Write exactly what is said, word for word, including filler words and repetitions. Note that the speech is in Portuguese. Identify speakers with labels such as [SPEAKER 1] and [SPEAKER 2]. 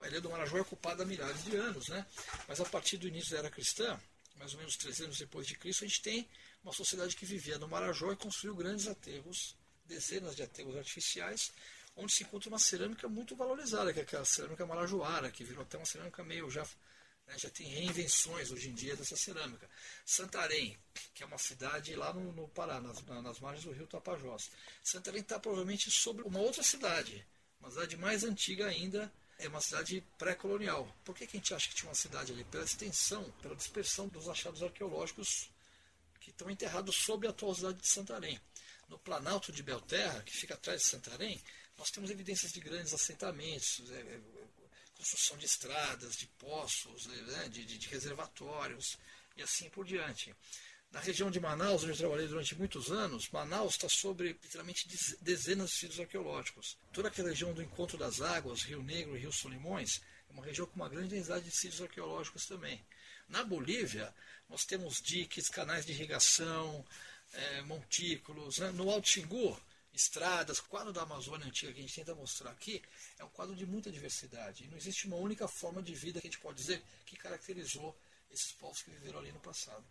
[SPEAKER 1] ilha do Marajó é ocupada há milhares de anos, né? Mas a partir do início da era cristã, mais ou menos trezentos depois de Cristo, a gente tem uma sociedade que vivia no Marajó e construiu grandes aterros, dezenas de aterros artificiais, onde se encontra uma cerâmica muito valorizada, que é aquela cerâmica marajoara, que virou até uma cerâmica meio já, né, já tem reinvenções hoje em dia dessa cerâmica. Santarém, que é uma cidade lá no, no Pará, nas, nas margens do rio Tapajós. Santarém está provavelmente sobre uma outra cidade, uma cidade mais antiga ainda, é uma cidade pré-colonial. Por que, que a gente acha que tinha uma cidade ali? Pela extensão, pela dispersão dos achados arqueológicos que estão enterrados sob a atual cidade de Santarém. No Planalto de Belterra, que fica atrás de Santarém, nós temos evidências de grandes assentamentos, é, é, construção de estradas, de poços, é, de, de, de reservatórios e assim por diante. Na região de Manaus, onde eu trabalhei durante muitos anos, Manaus está sobre literalmente dezenas de sítios arqueológicos. Toda aquela região do Encontro das Águas, Rio Negro e Rio Solimões, é uma região com uma grande densidade de sítios arqueológicos também. Na Bolívia, nós temos diques, canais de irrigação, é, montículos. Né? No Alto Xingu, estradas, o quadro da Amazônia antiga que a gente tenta mostrar aqui é um quadro de muita diversidade. E não existe uma única forma de vida que a gente pode dizer que caracterizou esses povos que viveram ali no passado.